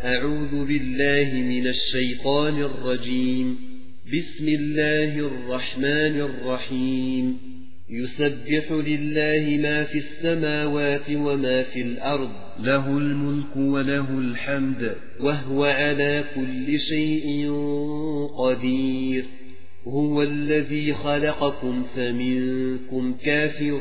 أعوذ بالله من الشيطان الرجيم. بسم الله الرحمن الرحيم. يسبح لله ما في السماوات وما في الأرض، له الملك وله الحمد، وهو على كل شيء قدير. هو الذي خلقكم فمنكم كافر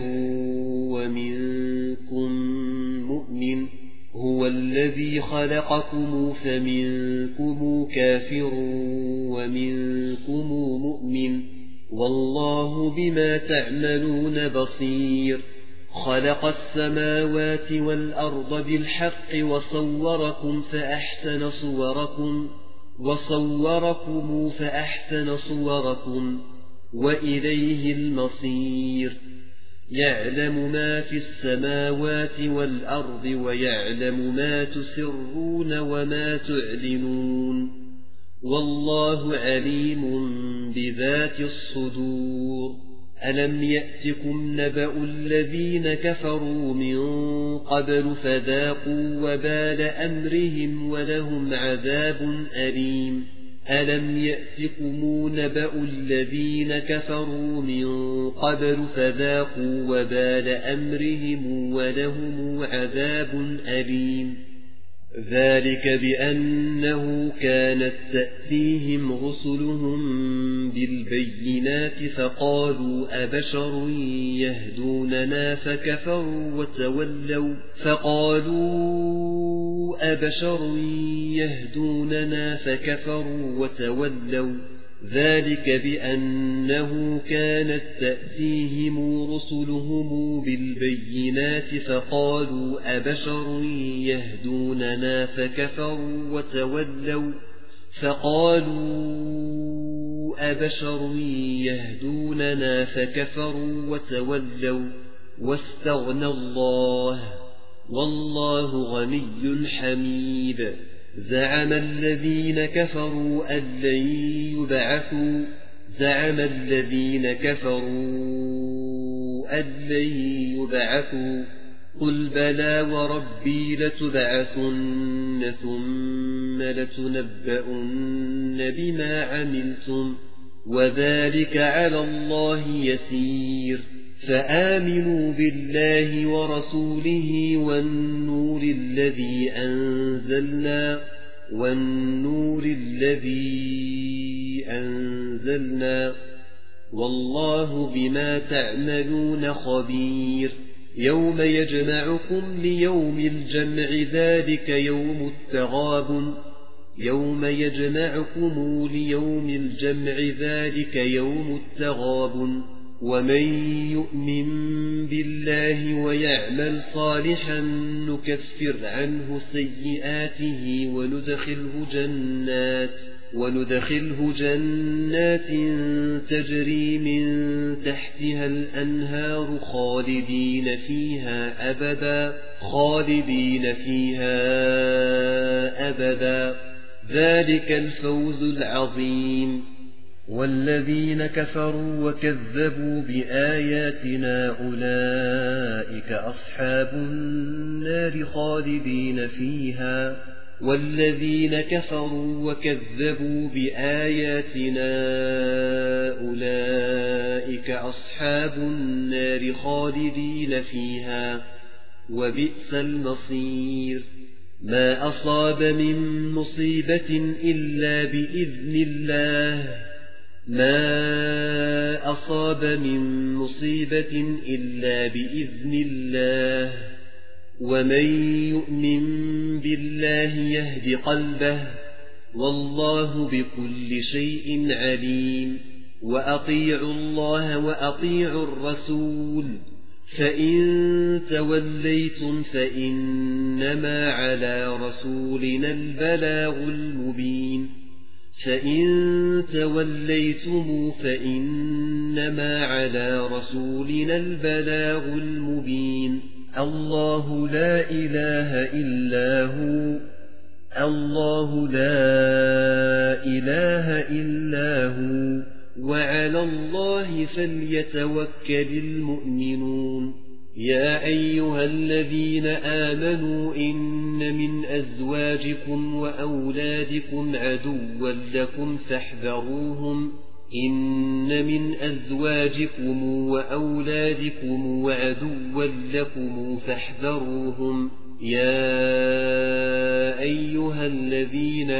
ومنكم مؤمن، هو الذي خلقكم فمنكم كافر ومنكم مؤمن، والله بما تعملون بصير. خلق السماوات والأرض بالحق وصوركم فأحسن صوركم وإليه المصير. يعلم ما في السماوات والأرض ويعلم ما تسرون وما تعلنون، والله عليم بذات الصدور. ألم يأتكم نبأ الذين كفروا من قبل فذاقوا وبال أمرهم ولهم عذاب أليم. ألم يأتكم نبأ الذين كفروا من قبل فذاقوا وبال أمرهم ولهم عذاب أليم. ذلك بأنه كانت تأتيهم رسلهم بالبينات فقالوا أبشر يهدوننا فكفروا وتولوا. ذلك بأنه كانت تأتيهم رسلهم بالبينات فقالوا أبشر يهدوننا فكفروا وتولوا واستغنى الله، والله غني حميد. زعم الذين كفروا أن لن يبعثوا، قل بلى وربي لتبعثن ثم لتنبؤن بما عملتم، وذلك على الله يسير. فآمنوا بالله ورسوله والنور الذي أنزلنا، والله بما تعملون خبير. يوم يجمعكم ليوم الجمع، ذلك يوم التغابن. ومن يؤمن بالله ويعمل صالحا نكفر عنه سيئاته وندخله جنات تجري من تحتها الأنهار خالدين فيها أبدا، ذلك الفوز العظيم. والذين كفروا وكذبوا بآياتنا أولئك أصحاب النار خالدين فيها وبئس المصير. ما أصاب من مصيبة إلا بإذن الله، ومن يؤمن بالله يهد قلبه، والله بكل شيء عليم. وأطيعوا الله وأطيعوا الرسول، فإن توليتم فإنما على رسولنا البلاغ المبين. الله لا إله إلا هو، وعلى الله فليتوكل المؤمنون. يا أيها الذين آمنوا إن من أزواجكم وأولادكم عدوا لكم فاحذروهم إن من أزواجكم وأولادكم عدوا لكم فاحذروهم يا أيها الذين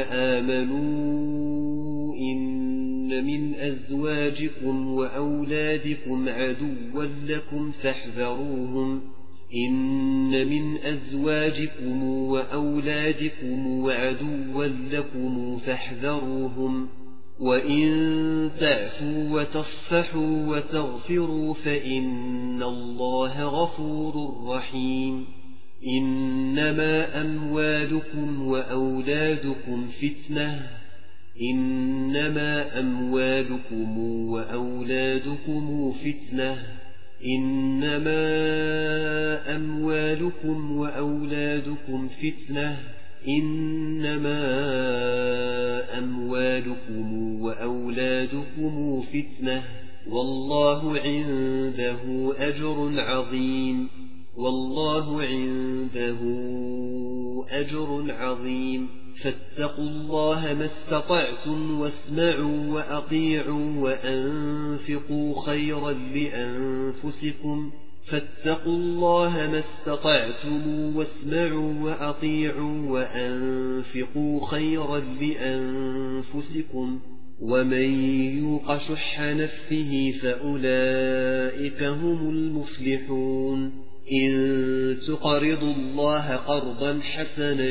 آمنوا إن من أزواجكم وأولادكم عدوا لكم فاحذروهم إن من أزواجكم وأولادكم عدوا لكم فاحذروهم وإن تعفوا وتصفحوا وتغفروا فإن الله غفور رحيم إنما أموالكم وأولادكم فتنة إنما أموالكم وأولادكم فتنة إنما أموالكم وأولادكم فتنة إنما أموالكم وأولادكم فتنة والله عنده أجر عظيم والله عنده أجر عظيم فاتقوا الله ما استطعتم واسمعوا وأطيعوا وأنفقوا خيرا لأنفسكم فاتقوا الله ما استطعتم واسمعوا وأطيعوا وأنفقوا خيرا لأنفسكم ومن يوق شح نفسه فأولئك هم المفلحون إن تقرضوا الله قرضا حسنا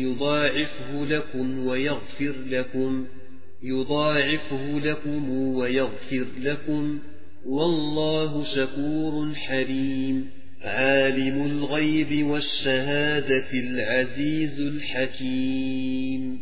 يضاعفه لكم ويغفر لكم والله شكور حليم عالم الغيب والشهادة العزيز الحكيم